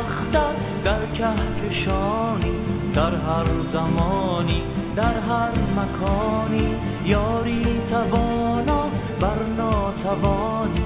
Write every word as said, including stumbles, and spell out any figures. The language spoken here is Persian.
اختر در کهکشانی، در هر زمانی در هر مکانی، یاری توانا بر ناتوانی.